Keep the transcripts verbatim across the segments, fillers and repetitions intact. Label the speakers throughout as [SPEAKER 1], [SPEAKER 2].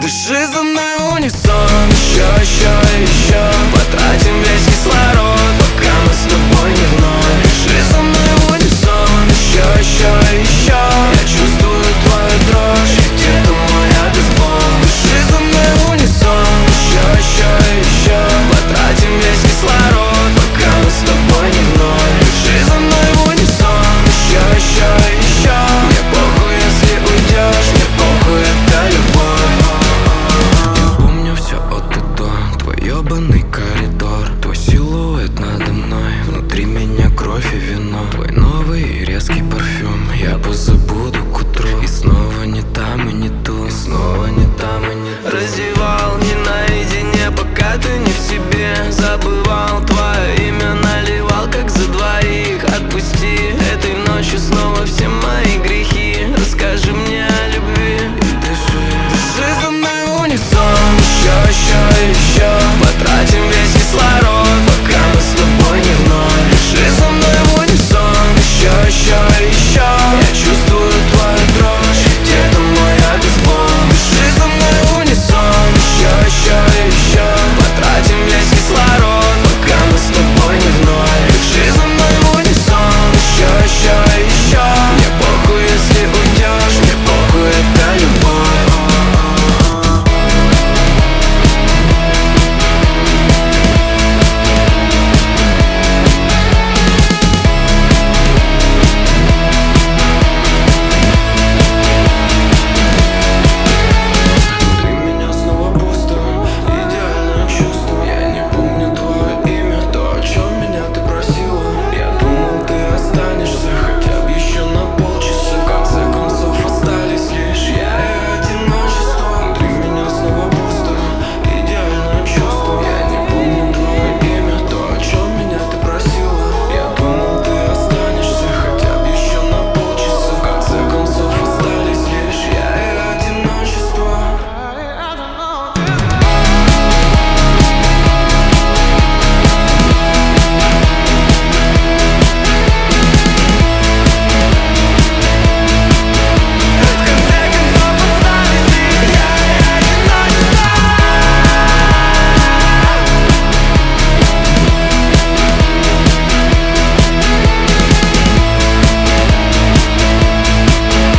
[SPEAKER 1] Дыши за мной в унисон. Еще, еще, еще. Потратим весь кислород, пока мы с тобой не вновь. Дыши за мной в унисон. Еще, еще, еще. Я чувствую твою дрожь, где-то мой обезбол. Дыши за мной в унисон. Еще, еще, еще. Потратим весь кислород, пока мы с тобой не вновь. Дыши за мной в унисон. Еще, еще, еще. Мне похуй, если уйдешь, мне похуй, это любовь. Я помню все от и до, твой ебаный коридор, твой силуэт надо мной, внутри меня кровь и вино, твой новый и резкий парфюм, я позабуду к утру. И снова не там и не тут, и снова не там и не тут. Раздевал не наедине, пока ты не в себе. Забывал твое имя, наливал как за двоих. Отпусти, этой ночью снова все мои грехи. Расскажи мне о любви и дыши. Дыши за мной в унисон. Еще, еще, еще. Потратим весь кислород, пока мы с тобой не вновь. Дыши за мной в унисон. Еще, еще, еще. Я чувствую твою дрожь, где-то мой обезбол. Дыши за мной в унисон. Еще, еще, еще. Потратим весь кислород, пока мы с тобой не вновь. Дыши за мной в унисон. Еще, еще, еще. Мне похуй, если уйдешь, мне похуй, это любовь.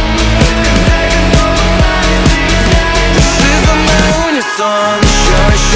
[SPEAKER 1] Еще, еще.